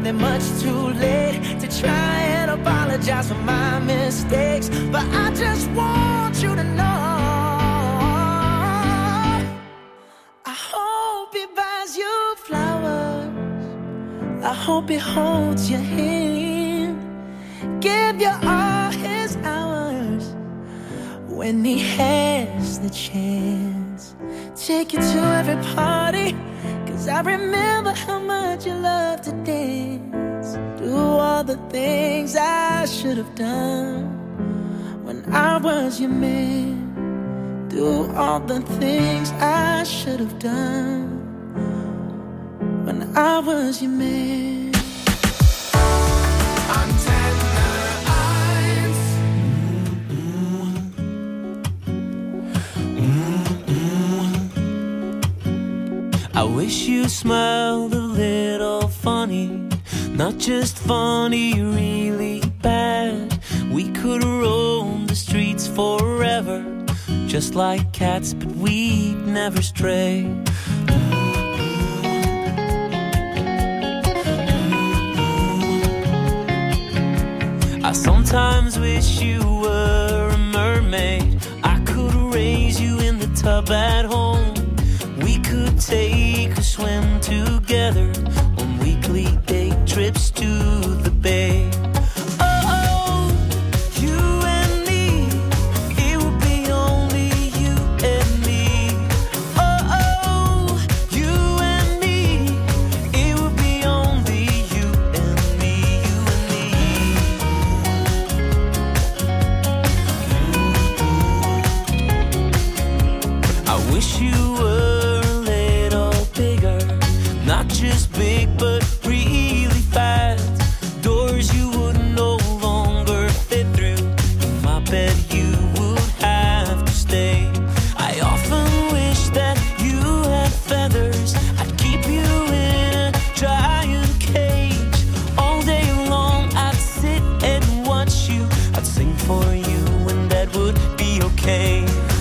probably much too late to try and apologize for my mistakes, but I just want you to know I hope he buys you flowers, I hope he holds your hand, give you all his hours when he has the chance. Take you to every party, 'cause I remember how much you loved to dance. Do all the things I should have done when I was your man. Do all the things I should have done when I was your man. I wish you smiled a little funny, not just funny, really bad. We could roam the streets forever, just like cats, but we'd never stray. I sometimes wish you were a mermaid, I could raise you in the tub at home. We could take a swim together on weekly day trips to the bay. Oh, you and me, it would be only you and me. Oh, you and me, it would be only you and me, you and me. I wish you were not just big, but really fast. Doors you would no longer fit through. In my bed you would have to stay. I often wish that you had feathers. I'd keep you in a giant cage. All day long I'd sit and watch you. I'd sing for you and that would be okay.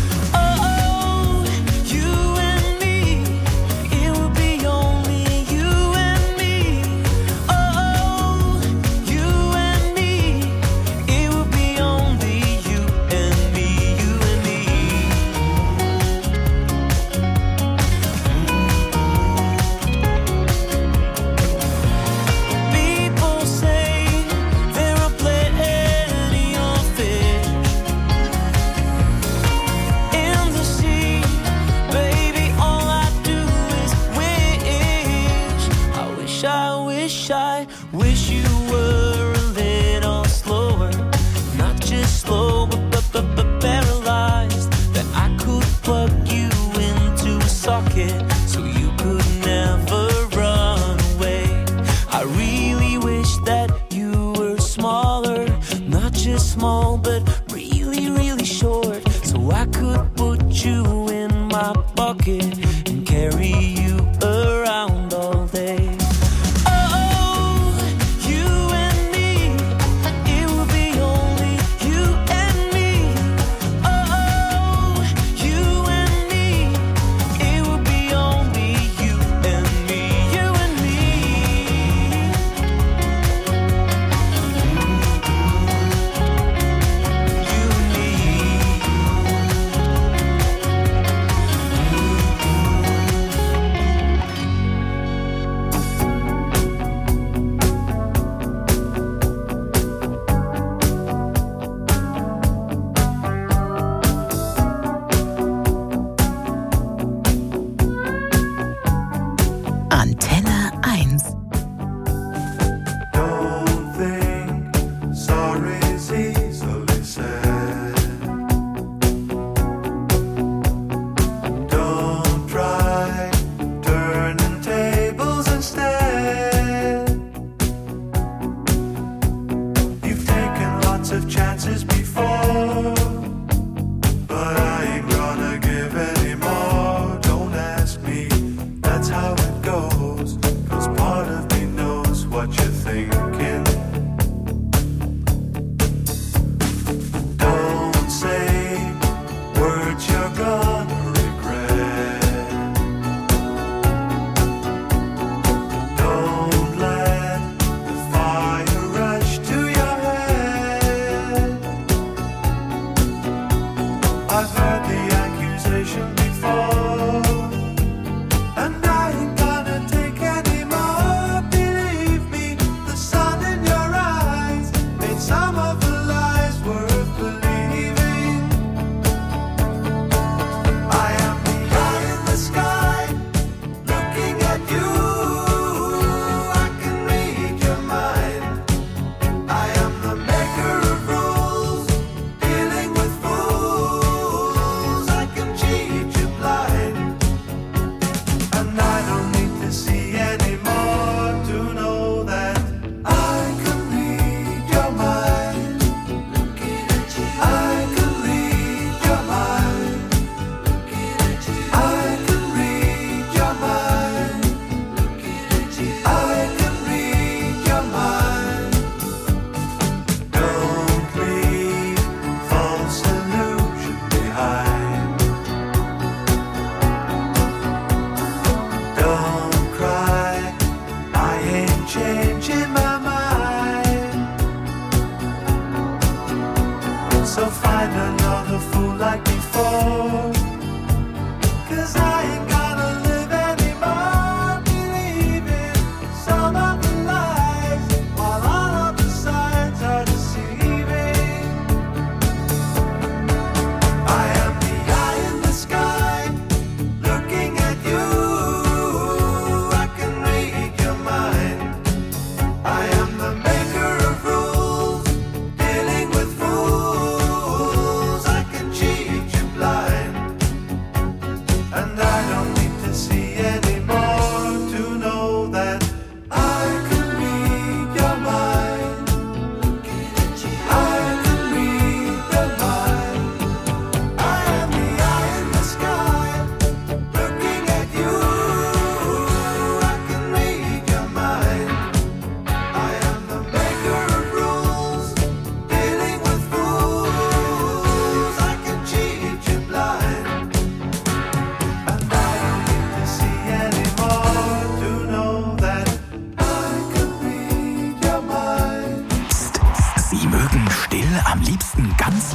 So you could never run away. I really wish that you were smaller, not just small, but really, really short. So I could put you in my pocket and carry you around all day.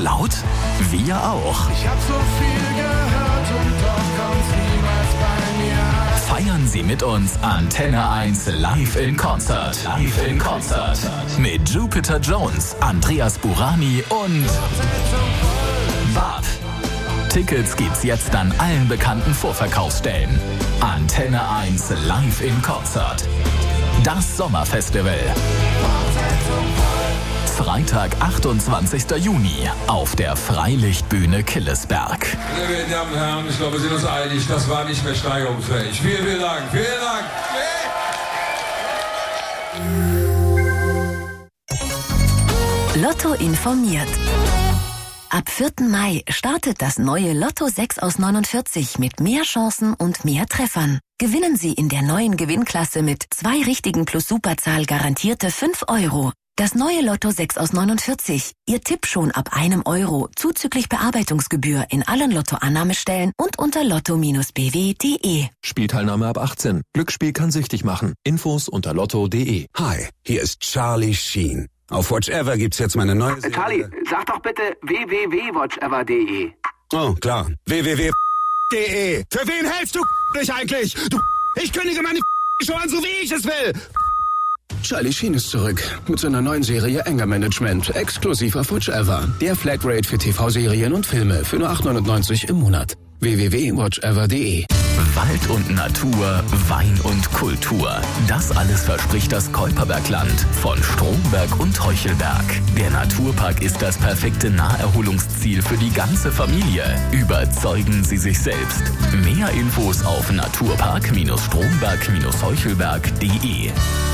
laut? Wir auch. Ich hab so viel gehört und doch kommt's niemals bei mir an. Feiern Sie mit uns Antenne 1 live in Konzert. Live in Konzert. Mit Jupiter Jones, Andreas Burani und Bab. Tickets gibt's jetzt an allen bekannten Vorverkaufsstellen. Antenne 1 live in Konzert. Das Sommerfestival. Freitag, 28. Juni auf der Freilichtbühne Killesberg. Meine Damen und Herren, ich glaube, wir sind uns einig, das war nicht mehr steigerungsfähig. Vielen, vielen Dank. Vielen Dank. Lotto informiert. Ab 4. Mai startet das neue Lotto 6 aus 49 mit mehr Chancen und mehr Treffern. Gewinnen Sie in der neuen Gewinnklasse mit 2 richtigen plus Superzahl garantierte 5 Euro. Das neue Lotto 6 aus 49. Ihr Tipp schon ab 1 Euro, zuzüglich Bearbeitungsgebühr in allen Lottoannahmestellen und unter lotto-bw.de. Spielteilnahme ab 18. Glücksspiel kann süchtig machen. Infos unter lotto.de. Hi, hier ist Charlie Sheen. Auf Watch Ever gibt's jetzt meine neue Serie. Charlie, sag doch bitte www.watchever.de. Oh, klar. www.de. Für wen hältst du dich eigentlich? Ich kündige meine Show an, so wie ich es will. Charlie Sheen ist zurück mit seiner neuen Serie Anger Management, exklusiv auf Watch Ever. Der Flatrate für TV-Serien und Filme für nur 8,99 im Monat. www.watchever.de. Wald und Natur, Wein und Kultur. Das alles verspricht das Keuperbergland von Stromberg und Heuchelberg. Der Naturpark ist das perfekte Naherholungsziel für die ganze Familie. Überzeugen Sie sich selbst. Mehr Infos auf naturpark-stromberg-heuchelberg.de.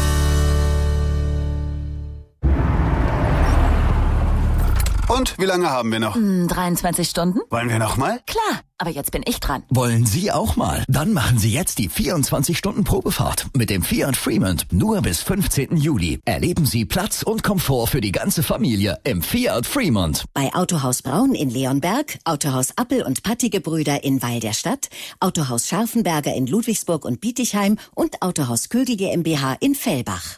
Und wie lange haben wir noch? 23 Stunden? Wollen wir noch mal? Klar, aber jetzt bin ich dran. Wollen Sie auch mal? Dann machen Sie jetzt die 24-Stunden-Probefahrt mit dem Fiat Fremont. Nur bis 15. Juli. Erleben Sie Platz und Komfort für die ganze Familie im Fiat Fremont. Bei Autohaus Braun in Leonberg, Autohaus Appel und Pattige-Brüder in Weil der Stadt, Autohaus Scharfenberger in Ludwigsburg und Bietigheim und Autohaus Kögel GmbH in Fellbach.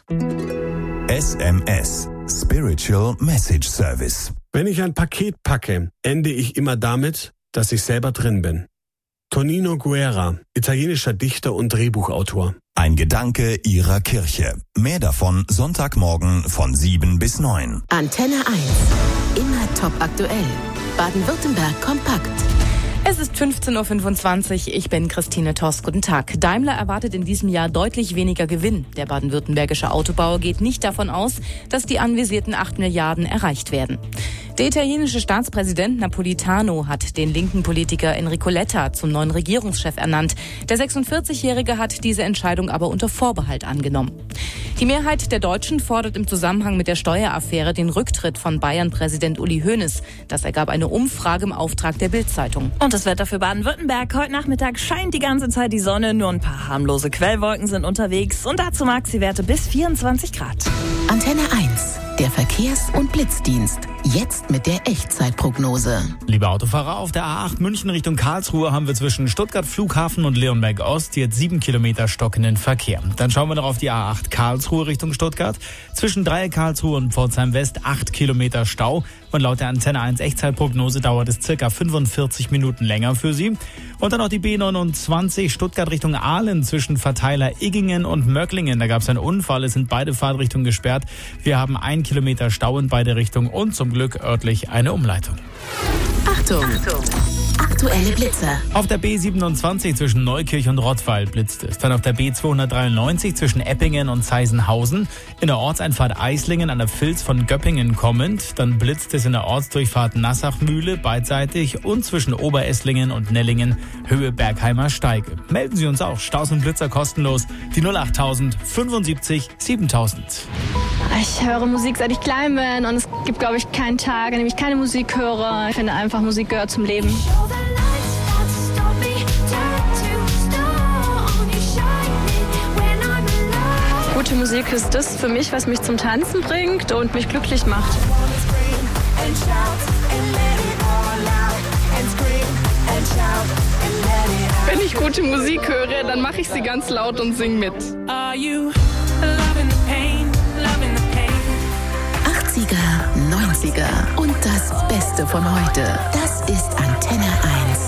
SMS. Spiritual Message Service. Wenn ich ein Paket packe, ende ich immer damit, dass ich selber drin bin. Tonino Guerra, italienischer Dichter und Drehbuchautor. Ein Gedanke Ihrer Kirche. Mehr davon Sonntagmorgen von 7 bis 9. Antenne 1. Immer top aktuell. Baden-Württemberg kompakt. Es ist 15.25 Uhr, ich bin Christine Toss. Guten Tag. Daimler erwartet in diesem Jahr deutlich weniger Gewinn. Der baden-württembergische Autobauer geht nicht davon aus, dass die anvisierten 8 Milliarden erreicht werden. Der italienische Staatspräsident Napolitano hat den linken Politiker Enrico Letta zum neuen Regierungschef ernannt. Der 46-Jährige hat diese Entscheidung aber unter Vorbehalt angenommen. Die Mehrheit der Deutschen fordert im Zusammenhang mit der Steueraffäre den Rücktritt von Bayern-Präsident Uli Hoeneß. Das ergab eine Umfrage im Auftrag der Bild-Zeitung. Und das Wetter für Baden-Württemberg. Heute Nachmittag scheint die ganze Zeit die Sonne, nur ein paar harmlose Quellwolken sind unterwegs und dazu Maxi-Werte bis 24 Grad. Antenne 1, der Verkehrs- und Blitzdienst. Jetzt mit der Echtzeitprognose. Liebe Autofahrer, auf der A8 München Richtung Karlsruhe haben wir zwischen Stuttgart Flughafen und Leonberg Ost jetzt 7 Kilometer stockenden Verkehr. Dann schauen wir noch auf die A8 Karlsruhe Richtung Stuttgart. Zwischen Dreieck Karlsruhe und Pforzheim West 8 Kilometer Stau. Und laut der Antenne 1 Echtzeitprognose dauert es circa 45 Minuten länger für Sie. Und dann noch die B29 Stuttgart Richtung Aalen zwischen Verteiler Iggingen und Möcklingen. Da gab es einen Unfall, es sind beide Fahrtrichtungen gesperrt. Wir haben 1 Kilometer Stau in beide Richtungen und zum Glück örtlich eine Umleitung. Achtung! Aktuelle Blitze. Auf der B27 zwischen Neukirch und Rottweil blitzt es. Dann auf der B293 zwischen Eppingen und Seisenhausen. In der Ortseinfahrt Eislingen an der Vils von Göppingen kommend. Dann blitzt es in der Ortsdurchfahrt Nassachmühle beidseitig und zwischen Oberesslingen und Nellingen Höhe Bergheimer Steige. Melden Sie uns auch. Staus und Blitzer kostenlos. Die 08000 75 7000. Ich höre Musik, seit ich klein bin und es gibt, glaube ich, keinen Tag, an dem ich keine Musik höre. Ich finde einfach, Musik gehört zum Leben. Gute Musik ist das für mich, was mich zum Tanzen bringt und mich glücklich macht. Wenn ich gute Musik höre, dann mache ich sie ganz laut und singe mit. 80er, 90er, 90er und das Beste von heute. Das ist Antenne 1.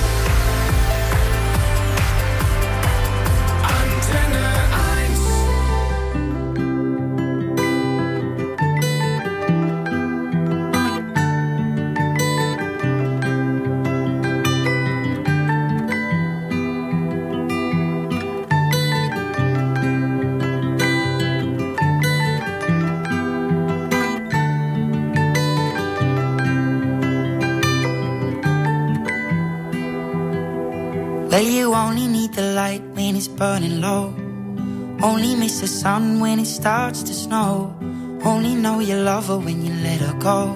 Well, you only need the light when it's burning low. Only miss the sun when it starts to snow. Only know you love her when you let her go.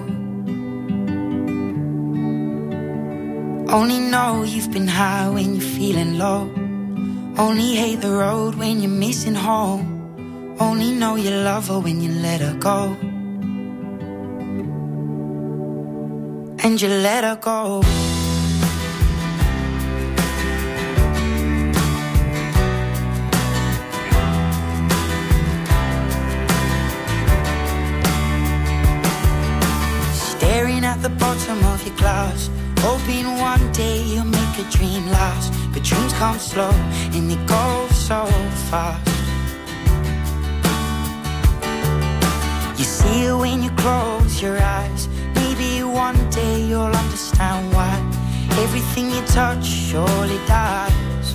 Only know you've been high when you're feeling low. Only hate the road when you're missing home. Only know you love her when you let her go. And you let her go. At the bottom of your glass, hoping one day you'll make a dream last. But dreams come slow and they go so fast. You see it when you close your eyes. Maybe one day you'll understand why everything you touch surely dies.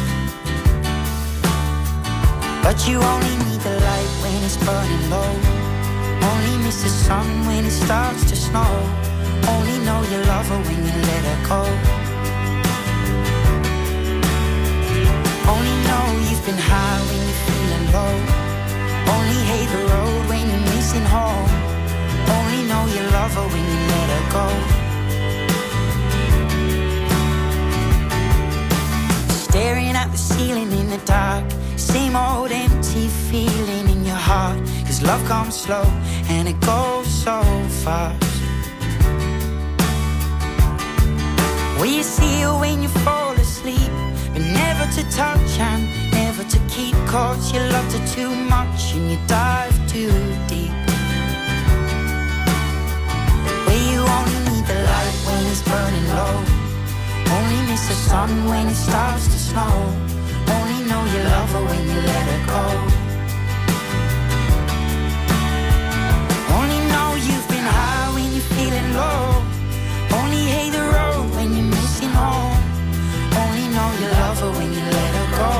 But you only need the light when it's burning low. Only miss the sun when it starts to snow. Only know you love her when you let her go. Only know you've been high when you're feeling low. Only hate the road when you're missing home. Only know you love her when you let her go. Staring at the ceiling in the dark. Same old empty feeling in your heart. 'Cause love comes slow and it goes so fast. Well, you see it when you fall asleep, but never to touch and never to keep. 'Cause you loved her too much and you dive too deep. Well, you only need the light when it's burning low. Only miss the sun when it starts to snow. Only know you love her when you let her go. Only know you've been high when you're feeling low. Only hate the road when you're missing home. Only know you love her when you let her go.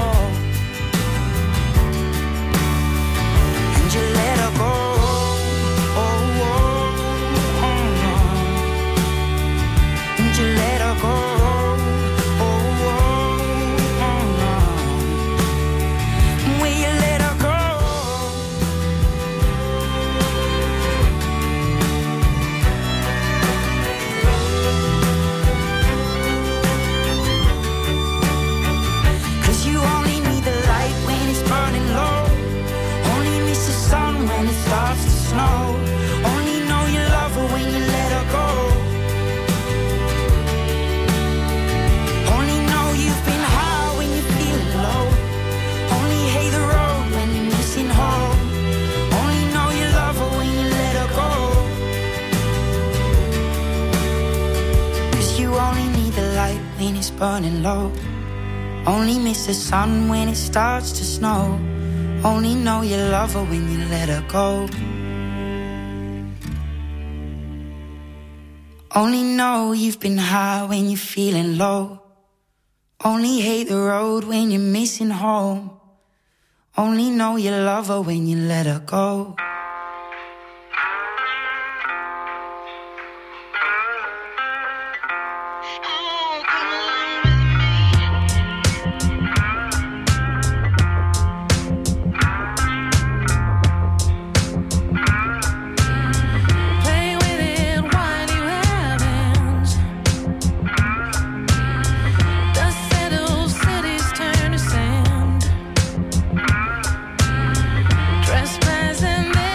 And you let her go. Oh, oh, oh, oh. And you let her go. Starts to snow. Only know you love her when you let her go. Only know you've been high when you're feeling low. Only hate the road when you're missing home. Only know you love her when you let her go. 'Cause you only need the light when it's burning low. Only miss the sun when it starts to snow. Only know you love her when you let her go. Only know you've been high when you're feeling low. Only hate the road when you're missing home. Only know you love her when you let her go. Trespassing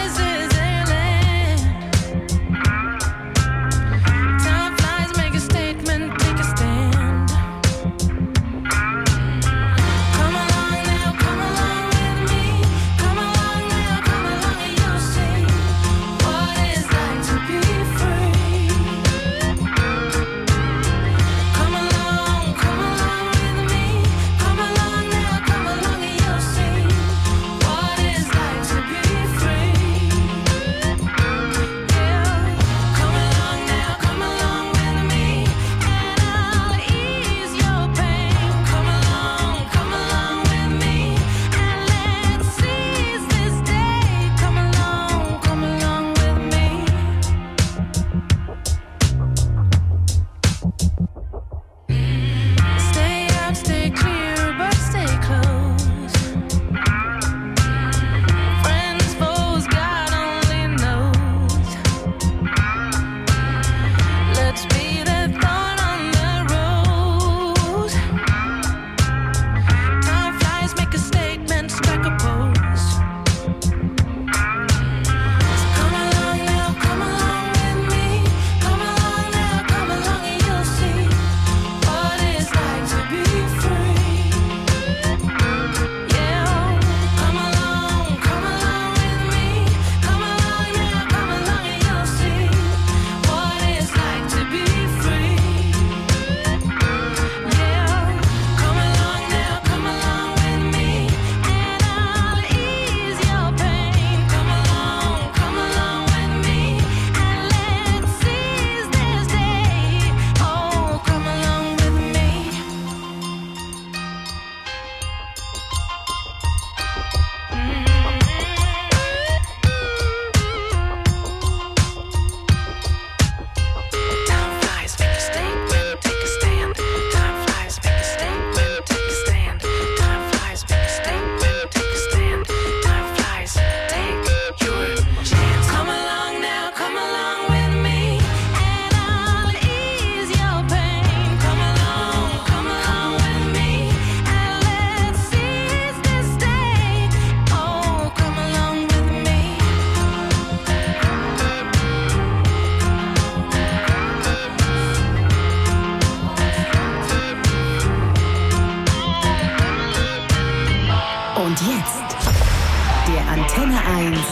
Und jetzt der Antenne 1